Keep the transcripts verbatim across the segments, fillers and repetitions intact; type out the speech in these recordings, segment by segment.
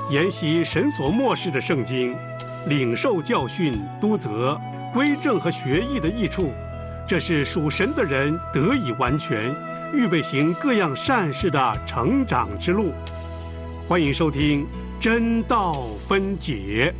研习神所默示的圣经，领受教训、督责、归正和学艺的益处，这是属神的人得以完全，预备行各样善事的成长之路。欢迎收听真道分解。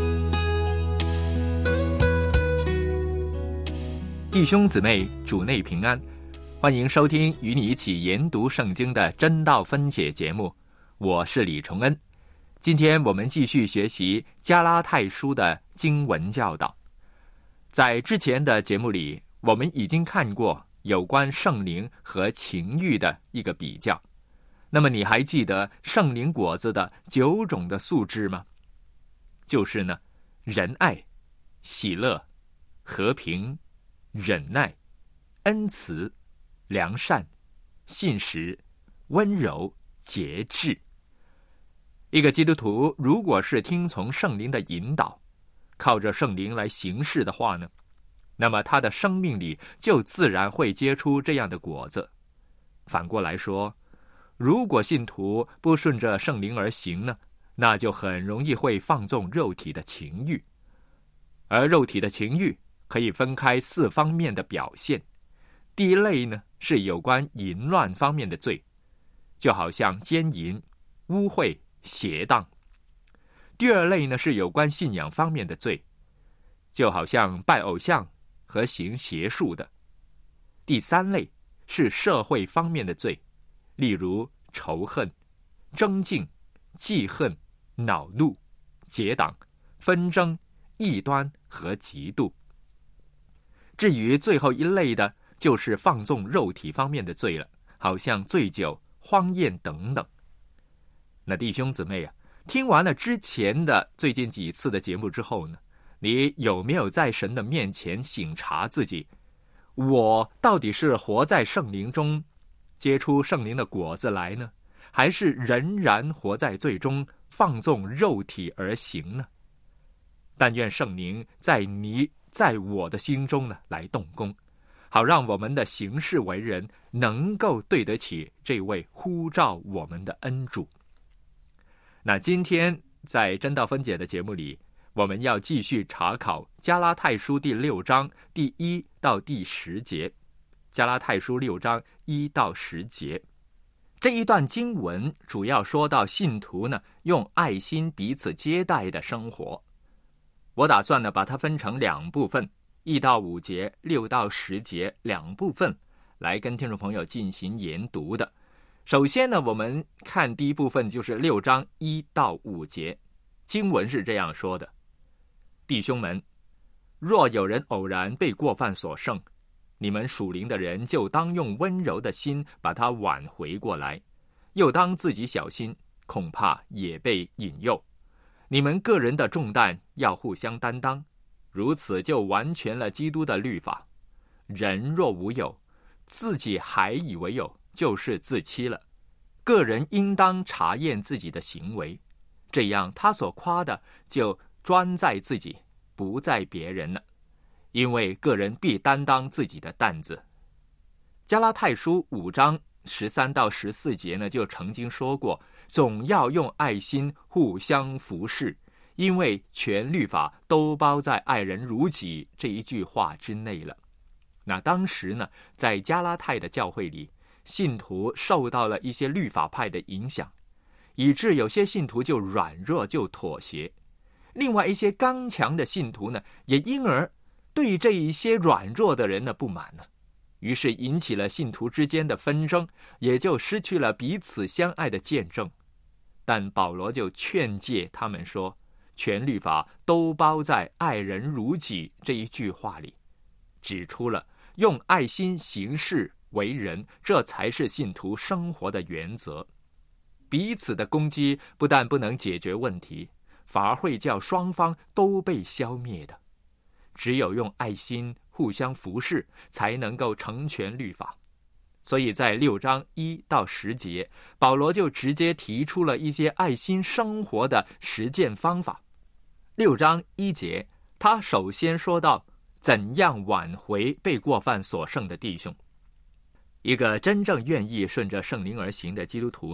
弟兄姊妹，主内平安，欢迎收听与你一起研读圣经的真道分解节目，我是李崇恩。今天我们继续学习加拉太书的经文教导。在之前的节目里，我们已经看过有关圣灵和情欲的一个比较。那么你还记得圣灵果子的九种的素质吗？就是呢，仁爱、喜乐、和平、忍耐、恩慈、良善、信实、温柔、节制。一个基督徒如果是听从圣灵的引导，靠着圣灵来行事的话呢，那么他的生命里就自然会结出这样的果子。反过来说，如果信徒不顺着圣灵而行呢，那就很容易会放纵肉体的情欲。而肉体的情欲可以分开四方面的表现。第一类呢，是有关淫乱方面的罪，就好像奸淫、污秽、邪荡。第二类呢，是有关信仰方面的罪，就好像拜偶像和行邪术的。第三类是社会方面的罪，例如仇恨、争竞、记恨、恼怒、结党、纷争、异端和嫉妒。至于最后一类的，就是放纵肉体方面的罪了，好像醉酒、荒宴等等。那弟兄姊妹啊，听完了之前的最近几次的节目之后呢，你有没有在神的面前省察自己，我到底是活在圣灵中，结出圣灵的果子来呢，还是仍然活在罪中，放纵肉体而行呢？但愿圣灵在你在我的心中呢来动工，好让我们的行事为人能够对得起这位呼召我们的恩主。那今天在真道分解的节目里，我们要继续查考加拉太书第六章第一到第十节。加拉太书六章一到十节，这一段经文主要说到信徒呢用爱心彼此接待的生活。我打算呢把它分成两部分，一到五节、六到十节两部分来跟听众朋友进行研读的。首先呢，我们看第一部分，就是六章一到五节。经文是这样说的：弟兄们，若有人偶然被过犯所胜，你们属灵的人就当用温柔的心把他挽回过来，又当自己小心，恐怕也被引诱。你们个人的重担要互相担当，如此就完全了基督的律法。人若无有，自己还以为有，就是自欺了。个人应当查验自己的行为，这样他所夸的就专在自己，不在别人了，因为个人必担当自己的担子。加拉太书五章十三到十四节呢，就曾经说过，总要用爱心互相服侍，因为全律法都包在爱人如己这一句话之内了。那当时呢，在加拉太的教会里，信徒受到了一些律法派的影响，以致有些信徒就软弱，就妥协。另外一些刚强的信徒呢，也因而对这一些软弱的人呢不满了，于是引起了信徒之间的纷争，也就失去了彼此相爱的见证。但保罗就劝诫他们说，全律法都包在爱人如己这一句话里，指出了用爱心行事为人，这才是信徒生活的原则。彼此的攻击不但不能解决问题，反而会叫双方都被消灭的。只有用爱心互相服侍，才能够成全律法。所以在六章一到十节，保罗就直接提出了一些爱心生活的实践方法。六章一节，他首先说到怎样挽回被过犯所胜的弟兄。一个真正愿意顺着圣灵而行的基督徒呢，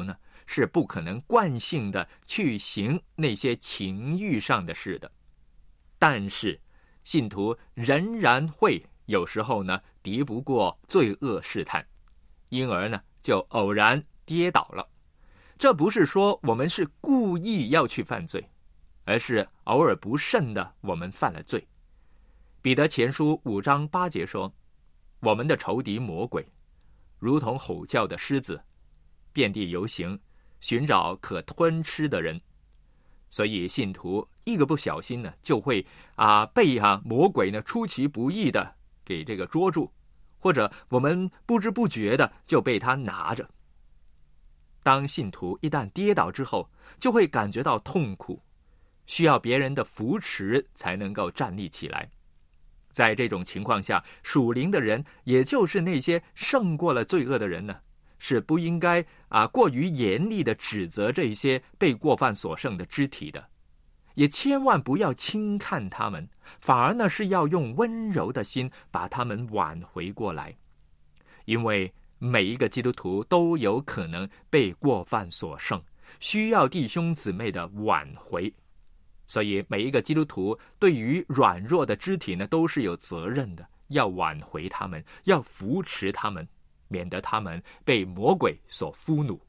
是不可能惯性的去行那些情欲上的事的。但是信徒仍然会有时候呢敌不过罪恶试探，因而呢就偶然跌倒了。这不是说我们是故意要去犯罪，而是偶尔不慎的我们犯了罪。彼得前书五章八节说，我们的仇敌魔鬼如同吼叫的狮子，遍地游行，寻找可吞吃的人。所以信徒一个不小心呢，就会啊被啊魔鬼呢出其不意的给这个捉住，或者我们不知不觉的就被他拿着。当信徒一旦跌倒之后，就会感觉到痛苦，需要别人的扶持才能够站立起来。在这种情况下，属灵的人，也就是那些胜过了罪恶的人呢，是不应该啊过于严厉的指责这些被过犯所胜的肢体的，也千万不要轻看他们，反而呢是要用温柔的心把他们挽回过来。因为每一个基督徒都有可能被过犯所胜，需要弟兄姊妹的挽回。所以每一个基督徒对于软弱的肢体呢，都是有责任的，要挽回他们，要扶持他们，免得他们被魔鬼所俘虏。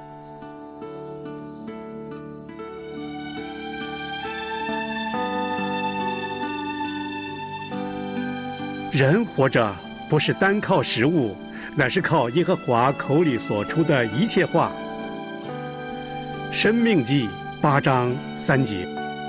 人活着不是单靠食物，乃是靠耶和华口里所出的一切话。申命记八章三节。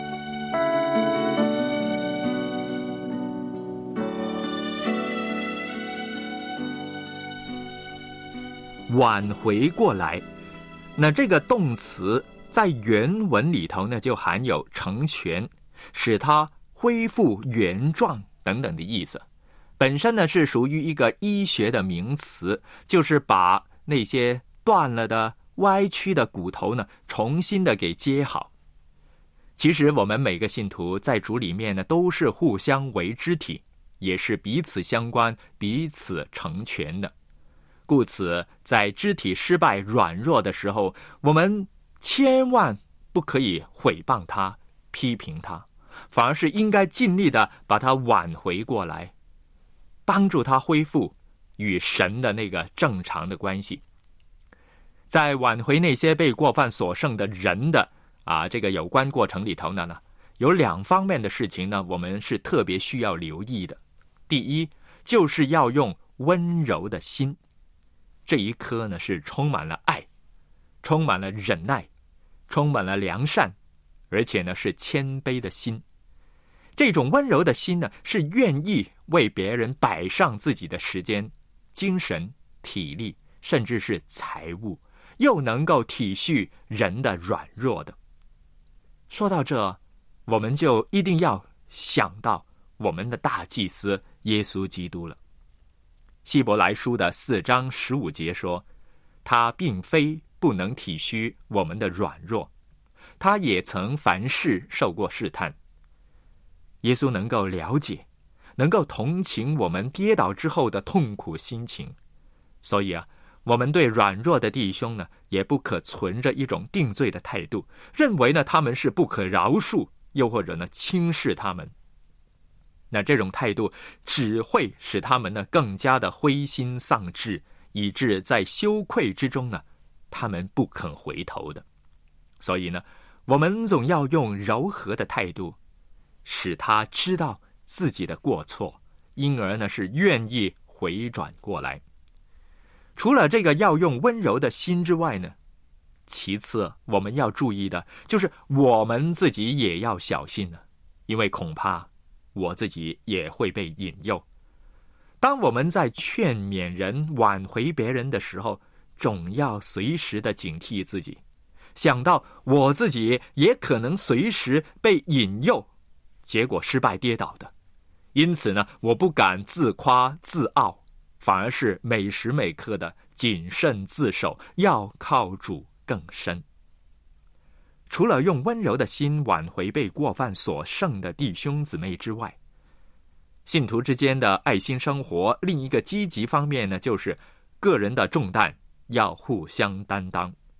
挽回过来，那这个动词在原文里头呢，就含有成全，使它恢复原状等等的意思。本身呢是属于一个医学的名词，就是把那些断了的歪曲的骨头呢重新的给接好。其实我们每个信徒在主里面呢都是互相为肢体，也是彼此相关，彼此成全的。故此在肢体失败软弱的时候，我们千万不可以毁谤他批评他，反而是应该尽力的把他挽回过来，帮助他恢复与神的那个正常的关系。在挽回那些被过犯所胜的人的啊这个有关过程里头呢，有两方面的事情呢，我们是特别需要留意的。第一，就是要用温柔的心，这一颗呢是充满了爱，充满了忍耐，充满了良善，而且呢是谦卑的心。这种温柔的心呢，是愿意为别人摆上自己的时间、精神、体力，甚至是财物，又能够体恤人的软弱的。说到这，我们就一定要想到我们的大祭司耶稣基督了。希伯来书的四章十五节说，他并非不能体恤我们的软弱，他也曾凡事受过试探。耶稣能够了解，能够同情我们跌倒之后的痛苦心情。所以啊，我们对软弱的弟兄呢，也不可存着一种定罪的态度，认为呢他们是不可饶恕，又或者呢轻视他们。那这种态度只会使他们呢更加的灰心丧志，以致在羞愧之中呢，他们不肯回头的。所以呢，我们总要用柔和的态度，使他知道自己的过错，因而呢是愿意回转过来。除了这个要用温柔的心之外呢，其次我们要注意的就是我们自己也要小心了，因为恐怕我自己也会被引诱。当我们在劝勉人、挽回别人的时候，总要随时的警惕自己，想到我自己也可能随时被引诱，结果失败跌倒的。因此呢，我不敢自夸自傲，反而是每时每刻的谨慎自守，要靠主更深。除了用温柔的心挽回被过犯所胜的弟兄姊妹之外，信徒之间的爱心生活另一个积极方面呢，就是个人的重担要互相担当。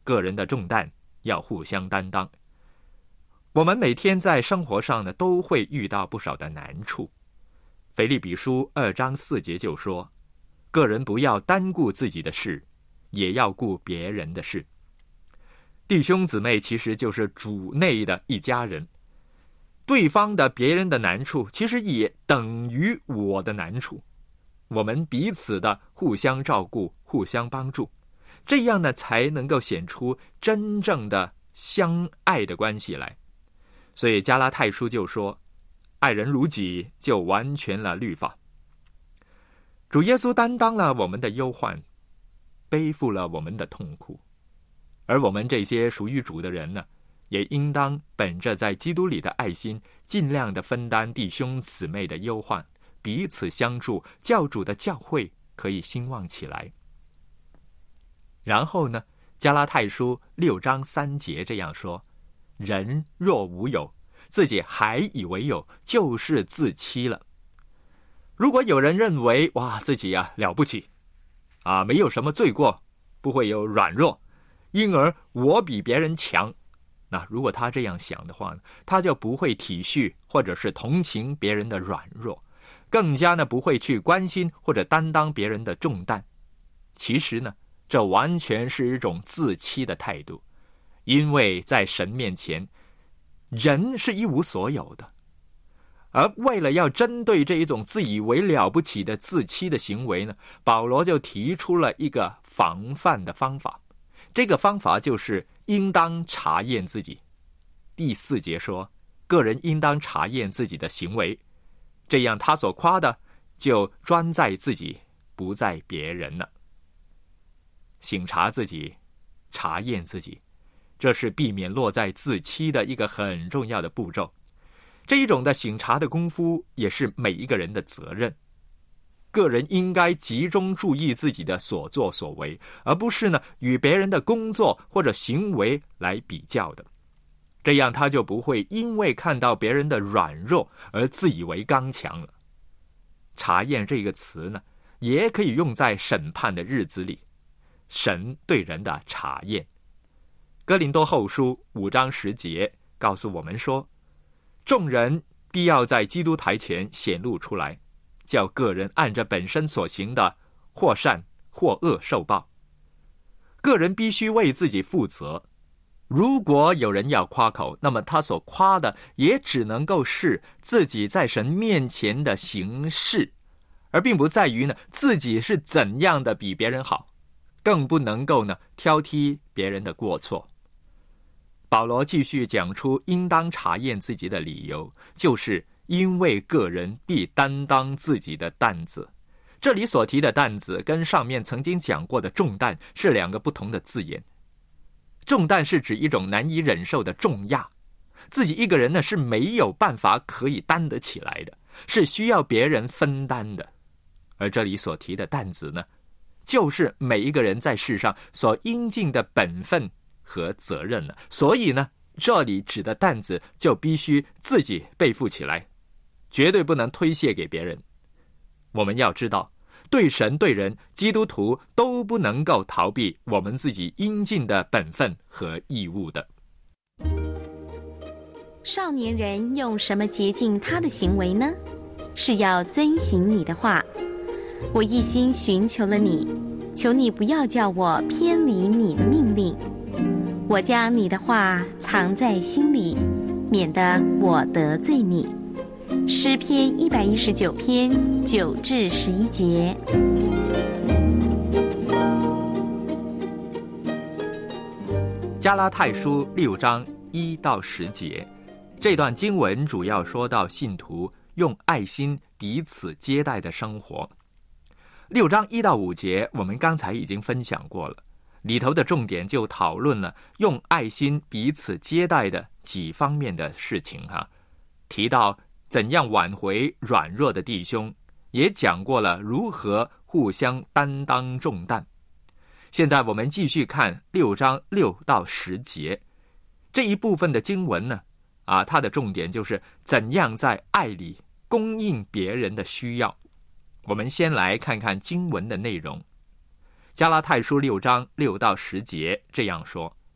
个人的重担要互相担当。我们每天在生活上呢，都会遇到不少的难处。腓立比书二章四节就说，个人不要单顾自己的事，也要顾别人的事。弟兄姊妹其实就是主内的一家人，对方的别人的难处其实也等于我的难处，我们彼此的互相照顾，互相帮助，这样呢才能够显出真正的相爱的关系来。所以加拉太书就说，爱人如己，就完全了律法。主耶稣担当了我们的忧患，背负了我们的痛苦，而我们这些属于主的人呢，也应当本着在基督里的爱心，尽量的分担弟兄姊妹的忧患，彼此相助，教主的教会可以兴旺起来。然后呢，加拉太书六章三节这样说，人若无有，自己还以为有，就是自欺了。如果有人认为哇自己啊了不起啊，没有什么罪过，不会有软弱，因而我比别人强，那如果他这样想的话呢，他就不会体恤或者是同情别人的软弱，更加呢不会去关心或者担当别人的重担。其实呢，这完全是一种自欺的态度，因为在神面前，人是一无所有的。而为了要针对这一种自以为了不起的自欺的行为呢，保罗就提出了一个防范的方法。这个方法就是应当查验自己。第四节说，个人应当查验自己的行为，这样他所夸的就专在自己，不在别人了。省察自己，查验自己，这是避免落在自欺的一个很重要的步骤。这一种的省察的功夫也是每一个人的责任。个人应该集中注意自己的所作所为，而不是呢与别人的工作或者行为来比较的。这样他就不会因为看到别人的软弱而自以为刚强了。查验这个词呢，也可以用在审判的日子里，神对人的查验。哥林多后书五章十节告诉我们说，众人必要在基督台前显露出来，叫个人按着本身所行的，或善或恶受报。个人必须为自己负责。如果有人要夸口，那么他所夸的也只能够是自己在神面前的行事，而并不在于呢自己是怎样的比别人好，更不能够呢挑剔别人的过错。保罗继续讲出应当查验自己的理由，就是因为个人必担当自己的担子。这里所提的担子跟上面曾经讲过的重担是两个不同的字眼。重担是指一种难以忍受的重压，自己一个人呢是没有办法可以担得起来的，是需要别人分担的。而这里所提的担子呢，就是每一个人在世上所应尽的本分和责任了。所以呢，这里指的担子就必须自己背负起来，绝对不能推卸给别人。我们要知道，对神对人，基督徒都不能够逃避我们自己应尽的本分和义务的。 少年人用什么洁净他的行为呢？是要遵行你的话。我一心寻求了你，求你不要叫我偏离你的命令。我将你的话藏在心里，免得我得罪你。诗篇一百一十九篇九至十一节。 加拉太书六章一到十节，这段经文主要说到信徒用爱心彼此接待的生活。六章一到五节我们刚才已经分享过了，里头的重点就讨论了用爱心彼此接待的几方面的事情哈，提到怎样挽回软弱的弟兄，也讲过了如何互相担当重担。现在我们继续看六章六到十节这一部分的经文呢，啊，它的重点就是怎样在爱里供应别人的需要。我们先来看看经文的内容。加拉太书六章六到十节这样说：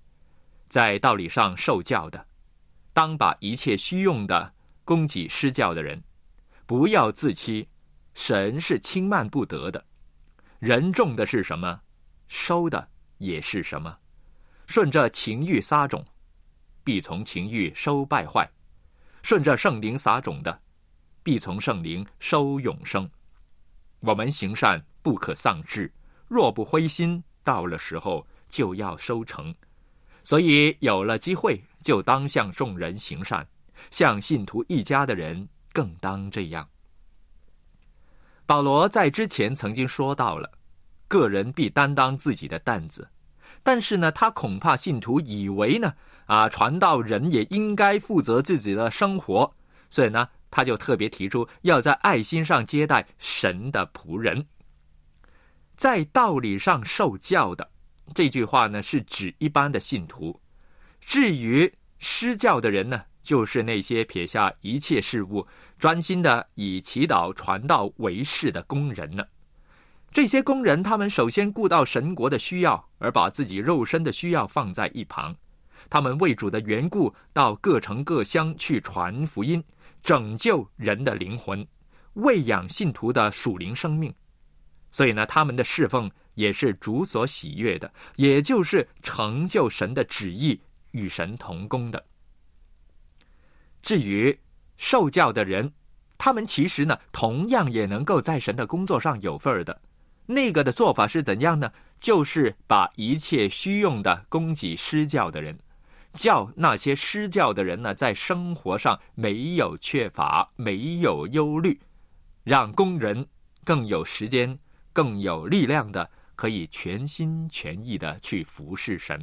在道理上受教的，当把一切虚用的供给施教的人，不要自欺，神是轻慢不得的。人种的是什么，收的也是什么。顺着情欲撒种，必从情欲收败坏；顺着圣灵撒种的，必从圣灵收永生。我们行善不可丧志，若不灰心，到了时候就要收成。所以有了机会，就当向众人行善，向信徒一家的人更当这样。保罗在之前曾经说到了，个人必担当自己的担子，但是呢，他恐怕信徒以为呢，啊，传道人也应该负责自己的生活，所以呢，他就特别提出要在爱心上接待神的仆人，在道理上受教的。这句话呢，是指一般的信徒。至于施教的人呢，就是那些撇下一切事物，专心的以祈祷传道为事的工人呢。这些工人，他们首先顾到神国的需要，而把自己肉身的需要放在一旁。他们为主的缘故，到各城各乡去传福音，拯救人的灵魂，喂养信徒的属灵生命。所以呢，他们的侍奉也是主所喜悦的，也就是成就神的旨意，与神同工的。至于受教的人，他们其实呢，同样也能够在神的工作上有份的。那个的做法是怎样呢？就是把一切虚用的供给施教的人，叫那些施教的人呢，在生活上没有缺乏，没有忧虑，让工人更有时间，更有力量的，可以全心全意的去服侍神。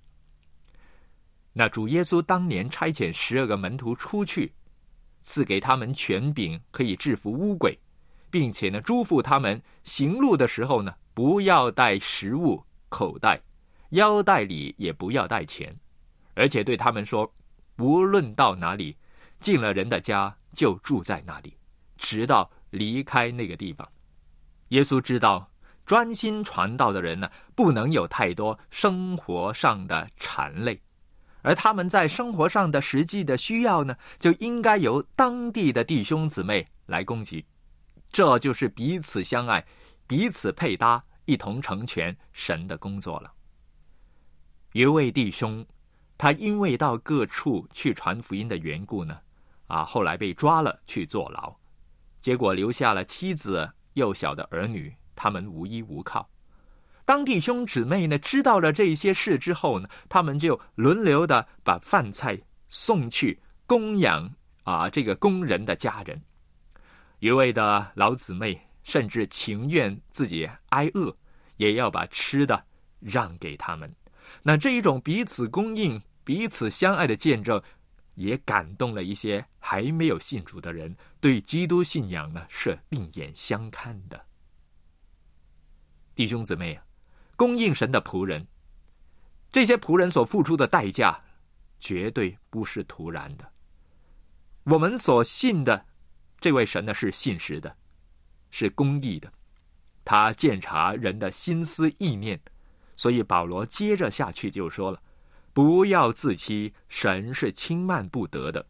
那主耶稣当年差遣十二个门徒出去，赐给他们权柄，可以制服污鬼，并且呢，嘱咐他们行路的时候呢，不要带食物口袋，腰带里也不要带钱，而且对他们说，无论到哪里，进了人的家就住在那里，直到离开那个地方。耶稣知道专心传道的人呢，不能有太多生活上的缠累，而他们在生活上的实际的需要呢，就应该由当地的弟兄姊妹来供给。这就是彼此相爱，彼此配搭，一同成全神的工作了。有一位弟兄，他因为到各处去传福音的缘故呢，啊，后来被抓了去坐牢，结果留下了妻子幼小的儿女，他们无依无靠。当弟兄姊妹呢知道了这些事之后呢，他们就轮流的把饭菜送去供养啊这个工人的家人。一位的老姊妹甚至情愿自己挨饿，也要把吃的让给他们。那这一种彼此供应、彼此相爱的见证，也感动了一些还没有信主的人，对基督信仰呢是另眼相看的。弟兄姊妹啊，供应神的仆人，这些仆人所付出的代价绝对不是徒然的。我们所信的这位神呢是信实的，是公义的，他鉴察人的心思意念。所以保罗接着下去就说了，不要自欺，神是轻慢不得的。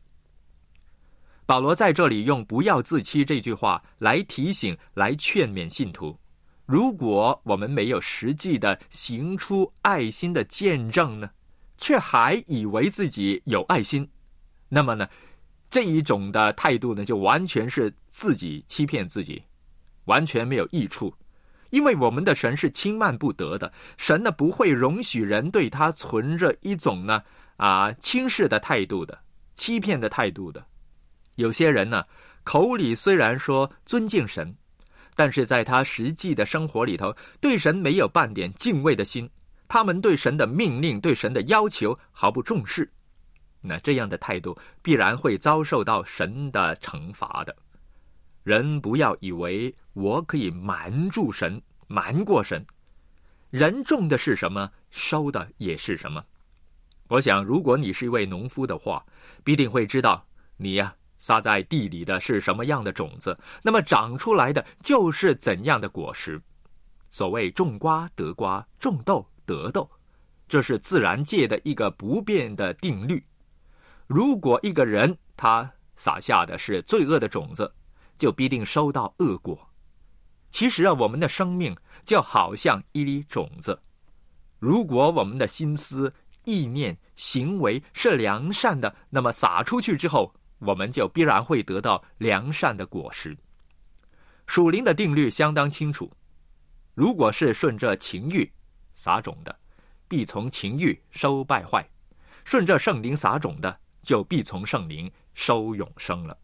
保罗在这里用不要自欺这句话来提醒，来劝勉信徒，如果我们没有实际的行出爱心的见证呢，却还以为自己有爱心，那么呢，这一种的态度呢，就完全是自己欺骗自己，完全没有益处。因为我们的神是轻慢不得的，神呢不会容许人对他存着一种呢啊轻视的态度的，欺骗的态度的。有些人呢，口里虽然说尊敬神，但是在他实际的生活里头，对神没有半点敬畏的心，他们对神的命令、对神的要求毫不重视。那这样的态度必然会遭受到神的惩罚的。人不要以为我可以瞒住神，瞒过神。人种的是什么，收的也是什么。我想如果你是一位农夫的话，必定会知道你呀、啊、撒在地里的是什么样的种子，那么长出来的就是怎样的果实。所谓种瓜得瓜，种豆得豆， 这是自然界的一个不变的定律。如果一个人他撒下的是罪恶的种子，就必定收到恶果。其实啊，我们的生命就好像一粒种子，如果我们的心思、意念、行为是良善的，那么撒出去之后，我们就必然会得到良善的果实。属灵的定律相当清楚，如果是顺着情欲撒种的，必从情欲收败坏；顺着圣灵撒种的，就必从圣灵收永生了。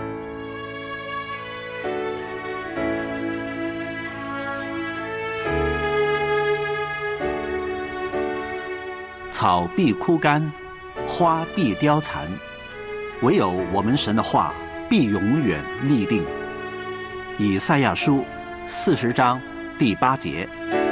草必枯干，花必凋残，唯有我们神的话必永远立定。以赛亚书四十章第八节。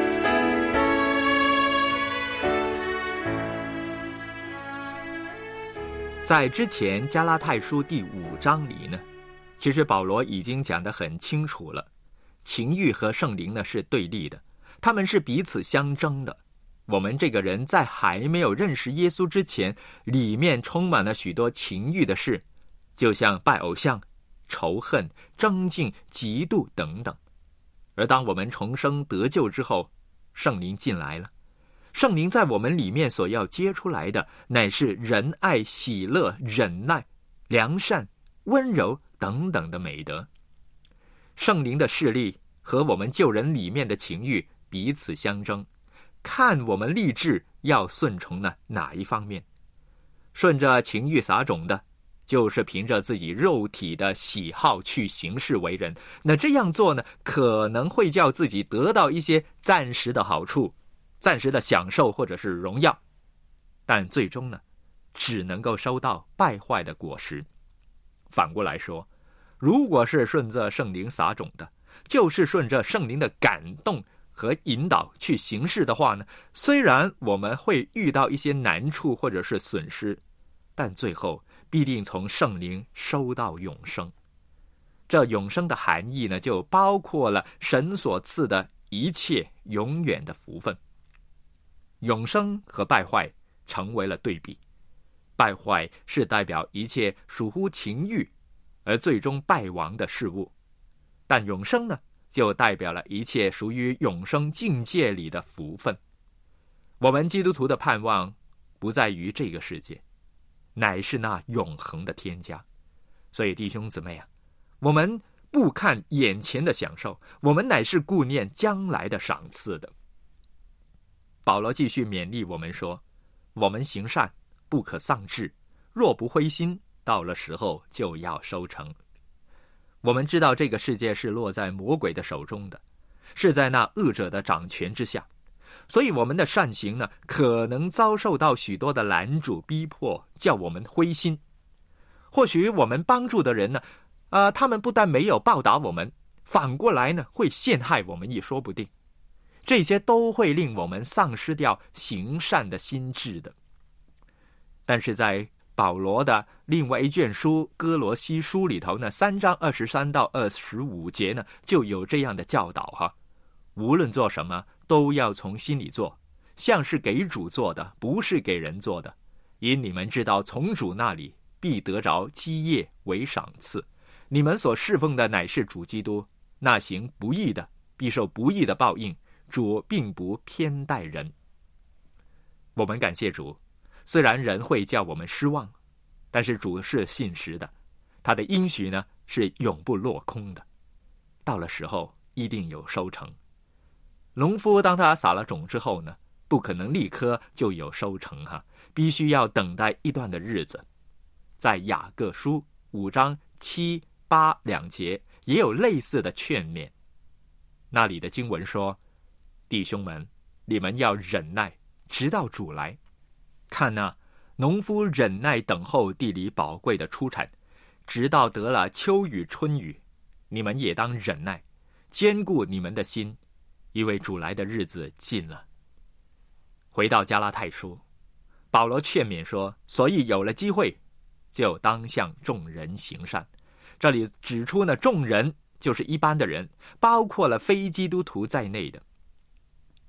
在之前加拉太书第五章里呢，其实保罗已经讲得很清楚了，情欲和圣灵呢是对立的，他们是彼此相争的。我们这个人在还没有认识耶稣之前，里面充满了许多情欲的事，就像拜偶像、仇恨、争竞、嫉妒等等。而当我们重生得救之后，圣灵进来了，圣灵在我们里面所要结出来的，乃是仁爱、喜乐、忍耐、良善、温柔等等的美德。圣灵的势力和我们救人里面的情欲彼此相争，看我们立志要顺从呢哪一方面。顺着情欲撒种的，就是凭着自己肉体的喜好去行事为人，那这样做呢，可能会叫自己得到一些暂时的好处、暂时的享受或者是荣耀，但最终呢，只能够收到败坏的果实。反过来说，如果是顺着圣灵撒种的，就是顺着圣灵的感动和引导去行事的话呢，虽然我们会遇到一些难处或者是损失，但最后必定从圣灵收到永生。这永生的含义呢，就包括了神所赐的一切永远的福分。永生和败坏成为了对比，败坏是代表一切属乎情欲而最终败亡的事物，但永生呢，就代表了一切属于永生境界里的福分。我们基督徒的盼望不在于这个世界，乃是那永恒的天家。所以弟兄姊妹啊，我们不看眼前的享受，我们乃是顾念将来的赏赐的。保罗继续勉励我们说，我们行善不可丧志，若不灰心，到了时候就要收成。我们知道这个世界是落在魔鬼的手中的，是在那恶者的掌权之下，所以我们的善行呢，可能遭受到许多的拦阻逼迫，叫我们灰心。或许我们帮助的人呢，呃，他们不但没有报答我们，反过来呢，会陷害我们也说不定。这些都会令我们丧失掉行善的心志的。但是在保罗的另外一卷书哥罗西书里头呢，三章二十三到二十五节呢，就有这样的教导哈。无论做什么，都要从心里做，像是给主做的，不是给人做的。因你们知道，从主那里必得着基业为赏赐。你们所侍奉的乃是主基督，那行不义的必受不义的报应。主并不偏待人。我们感谢主，虽然人会叫我们失望，但是主是信实的，他的应许呢是永不落空的，到了时候一定有收成。农夫当他撒了种之后呢，不可能立刻就有收成哈，必须要等待一段的日子。在雅各书五章七八两节也有类似的劝勉，那里的经文说，弟兄们，你们要忍耐，直到主来。看哪，农夫忍耐等候地里宝贵的出产，直到得了秋雨春雨。你们也当忍耐，坚固你们的心，因为主来的日子近了。回到加拉太书，保罗劝勉说，所以有了机会，就当向众人行善。这里指出呢，众人就是一般的人，包括了非基督徒在内的。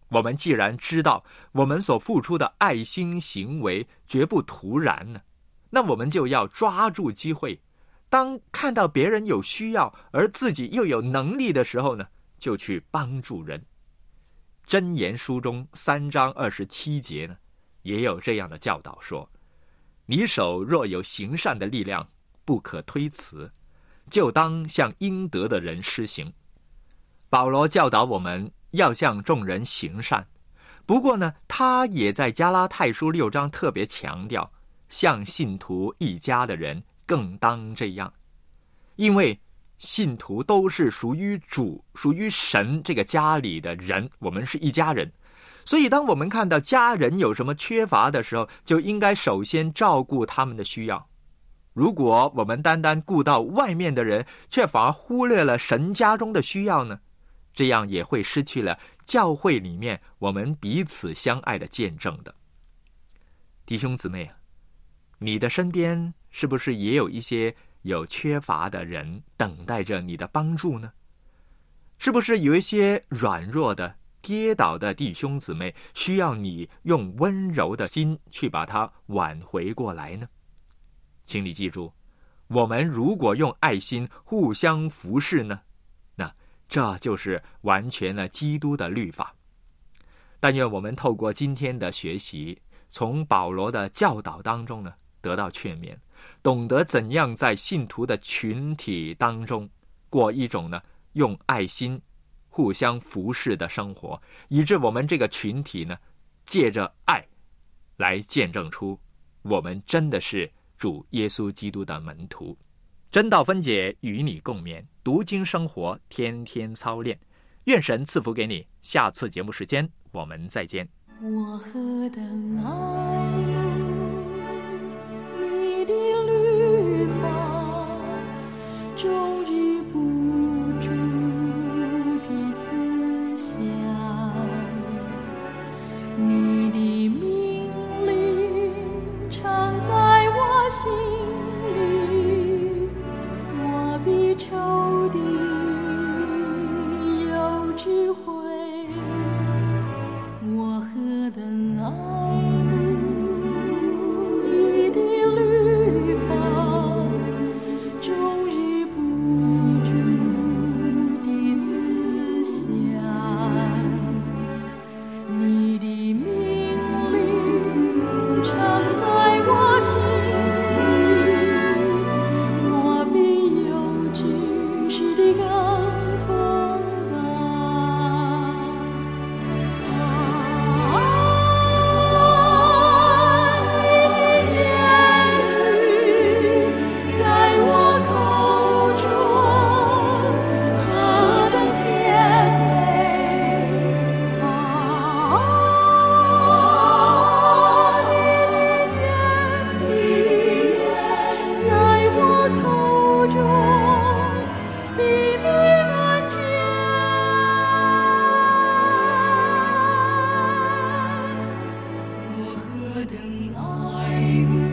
我们既然知道我们所付出的爱心行为绝不徒然呢，那我们就要抓住机会，当看到别人有需要而自己又有能力的时候呢，就去帮助人。箴言书中三章二十七节呢，也有这样的教导说，你手若有行善的力量，不可推辞，就当向应得的人施行。保罗教导我们要向众人行善，不过呢，他也在加拉太书六章特别强调，向信徒一家的人更当这样。因为信徒都是属于主、属于神这个家里的人，我们是一家人，所以当我们看到家人有什么缺乏的时候，就应该首先照顾他们的需要。如果我们单单顾到外面的人，却反而忽略了神家中的需要呢，这样也会失去了教会里面我们彼此相爱的见证的。弟兄姊妹啊，你的身边是不是也有一些有缺乏的人等待着你的帮助呢？是不是有一些软弱的、跌倒的弟兄姊妹需要你用温柔的心去把它挽回过来呢？请你记住，我们如果用爱心互相服侍呢，那这就是完全了基督的律法。但愿我们透过今天的学习，从保罗的教导当中呢，得到劝勉，懂得怎样在信徒的群体当中过一种呢用爱心互相服侍的生活，以致我们这个群体呢，借着爱来见证出我们真的是主耶稣基督的门徒。真道分解，与你共勉，读经生活，天天操练。愿神赐福给你，下次节目时间我们再见。 我何等爱你的律法，终日不住的思想，你的命令常在我心里，我比仇敌有智慧。我何等爱慕你的律法，终日不住的思想，你的命令常在我心里，我必有知识的刚通达。何等爱慕